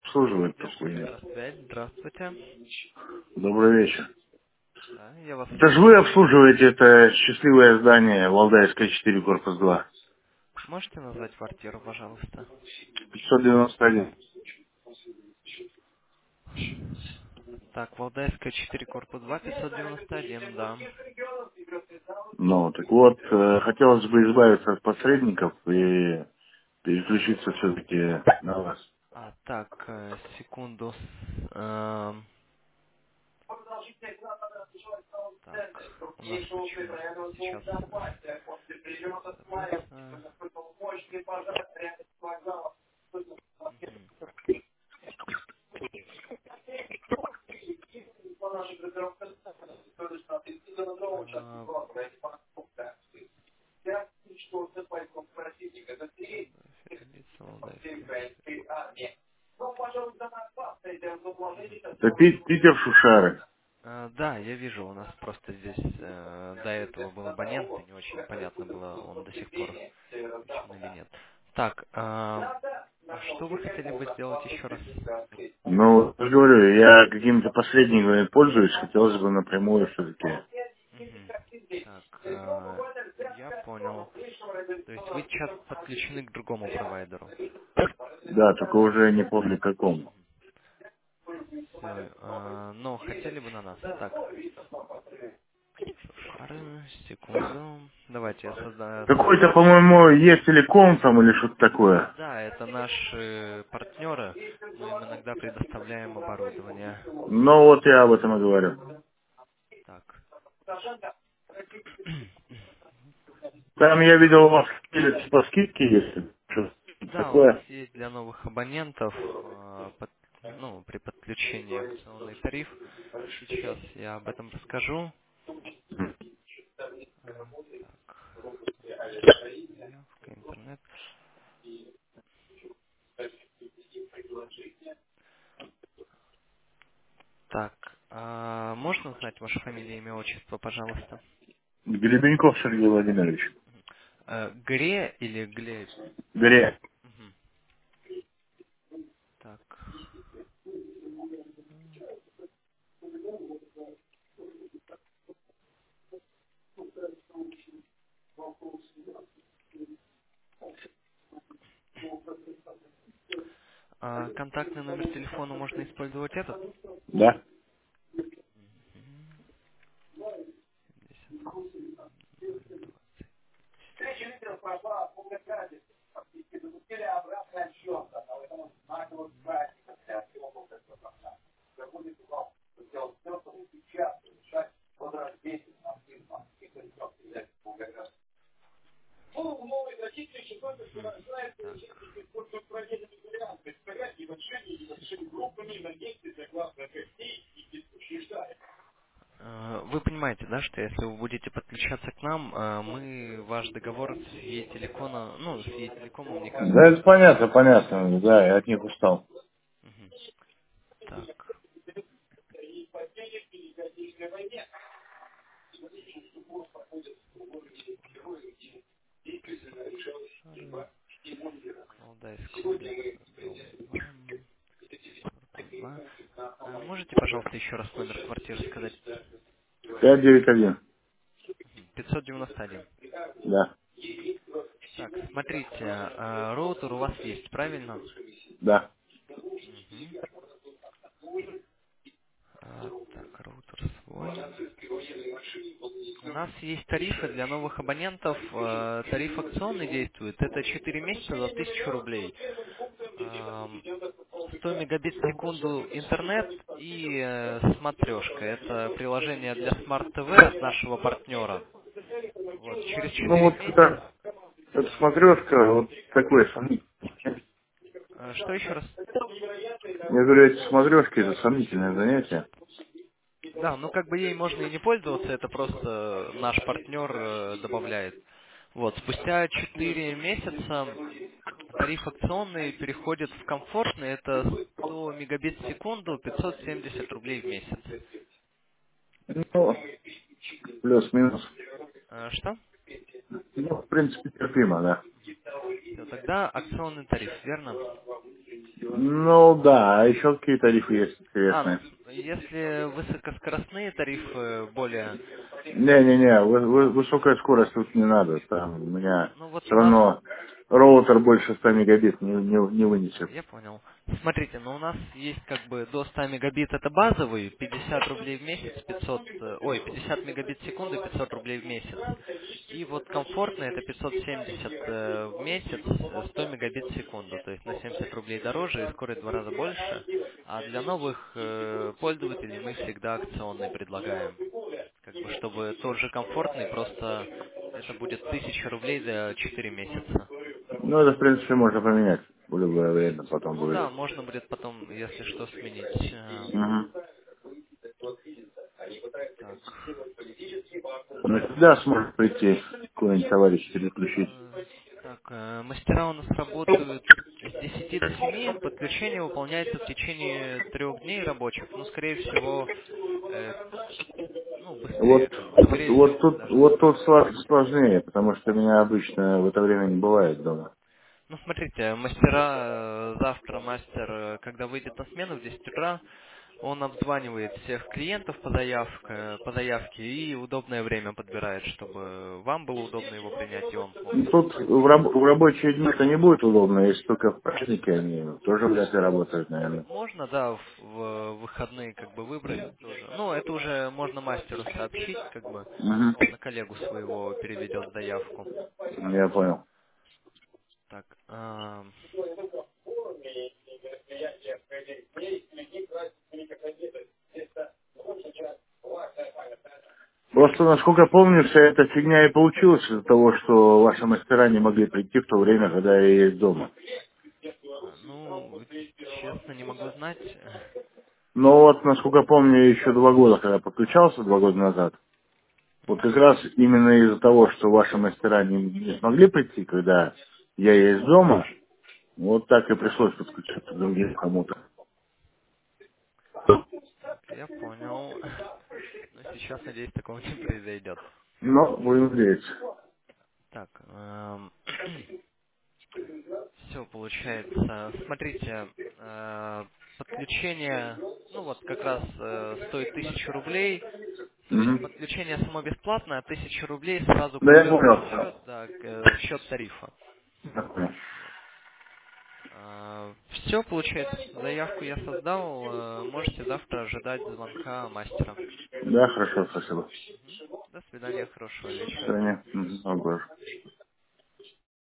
обслуживает такой. Связь, здравствуйте. Добрый вечер. Да, я вас Это же вы слушаю. обслуживаете это счастливое здание Валдайская 4, корпус 2. Можете назвать квартиру, пожалуйста? 591. Так, Валдайская 4, корпус 2, 591, да. Ну, так вот, хотелось бы избавиться от посредников и переключиться все-таки на вас. Так, секунду. Так, у нас почему сейчас загрузится. Мгм. А, Ференница, Валдайская 4. Это Питер Шушары. Да, я вижу, у нас просто здесь до этого был абонент, и не очень понятно было, он до сих пор включен или нет. Так, что вы хотели бы сделать еще раз? Ну, я же говорю, я какими-то посредниками пользуюсь, хотелось бы напрямую все-таки. Мгм. Так, я понял. То есть вы сейчас подключены к другому провайдеру. Да, только уже не помню какому. Все, но хотели бы на нас. Так, Шушары, секунду. Давайте я Какой-то, создам. по-моему, есть телеком там или что-то такое. Да, это наши партнеры. Мы им иногда предоставляем оборудование. Ну, вот я об этом и говорю. Так. Там я видел у вас типа скидки есть. Что-то Да, у нас такое. есть для новых абонентов при подключении акционный тариф. Сейчас я об этом расскажу. Так, заявка, интернет. Так, можно узнать ваше фамилия, имя, отчество, пожалуйста? Гребеньков Сергей Владимирович. Гре или Гле? Гре. Мгм. Так. Контактный номер телефона можно использовать этот? Да. Мгм. 7002. Мгм. Так, секунду. Вы понимаете, да, что если вы будете подключаться к нам, мы ваш договор с Е-телекомом никак не Да, это продлим. понятно, понятно. Да, я от них устал. Мгм. Так, Шары, Валдайская улица, дом 2, корпус 2. Можете, пожалуйста, еще раз номер квартиры сказать? 591. 591. Да. Так, смотрите, роутер у вас есть, правильно? Да. Мгм. Так, роутер свой. У нас есть тарифы для новых абонентов. Тариф акционный действует. Это 4 месяца за 1000 рублей. 100 мегабит в секунду интернет и смотрешка. Это приложение для Smart TV от нашего партнера. Вот, через Ну 4 вот месяца... это смотрешка, вот такой сомнительный. Что еще раз? Я говорю, эти смотрешки это сомнительное занятие. Да, ну как бы ей можно и не пользоваться, это просто наш партнер добавляет. Вот, спустя 4 месяца тариф акционный переходит в комфортный, это 100 мегабит в секунду, 570 рублей в месяц. Ну, плюс-минус. Что? Ну, в принципе, терпимо, да. Все, тогда акционный тариф, верно? Ну, да, а еще какие тарифы есть Ну, интересные? если высокоскоростные тарифы более... Не-не-не, высокая скорость тут не надо. Там у меня Ну, вот все у нас... равно роутер больше 100 мегабит не вынесет. Я понял. Смотрите, ну у нас есть как бы до 100 мегабит это базовый, 50 рублей в месяц, 50 мегабит в секунду, 500 рублей в месяц. И вот комфортный это 570 в месяц, 100 мегабит в секунду, то есть на 70 рублей дороже и скорость в 2 раза больше. А для новых пользователей мы всегда акционный предлагаем. Как бы, чтобы тот же комфортный, просто это будет 1000 рублей за 4 месяца. Ну, это, в принципе, можно поменять в любое время, потом Ну будет. да, можно будет потом, если что, сменить. Мгм. Так. Ну, когда сможет прийти какой-нибудь товарищ переключить? Э, Так, мастера у нас работают с 10 до 7. Подключение выполняется в течение 3 дней рабочих. Ну, скорее всего, э, ну, быстрее, Вот, как бы, вот, скорее всего, вот будет тут, даже вот быстрее. тут сложнее, потому что меня обычно в это время не бывает дома. Ну, смотрите, мастера, завтра мастер, когда выйдет на смену в 10 утра, он обзванивает всех клиентов по заявке и удобное время подбирает, чтобы вам было удобно его принять, и он мог Ну, тут заскочить. в рабочие дни это не будет удобно, если только в праздники они тоже вряд ли работают, наверное. Можно, да, в выходные как бы выбрать тоже. Ну, это уже можно мастеру сообщить, как бы Мгм. он на коллегу своего переведет заявку. Я понял. Так, Просто, насколько помню, вся эта фигня и получилась из-за того, что ваши мастера не могли прийти в то время, когда я есть дома. ну, честно, не могу знать. Но вот, насколько помню, еще 2 года, когда подключался, 2 года назад, вот Мгм. как раз именно из-за того, что ваши мастера не смогли прийти, когда я есть дома, вот так и пришлось подключаться к другим кому-то. Так, я понял. Но сейчас, надеюсь, такого не произойдет. Но будем надеяться. Так, все получается. Смотрите, подключение, ну вот как раз стоит 1000 рублей. То есть Мгм. подключение само бесплатное, а 1000 рублей сразу Да, я кладется в понял. счет, да, в счет тарифа. Я понял. Вот. Все, получается, заявку я создал. Можете завтра ожидать звонка мастера. Да, хорошо, спасибо. До свидания, хорошего До вечера. свидания. Мгм. Ого.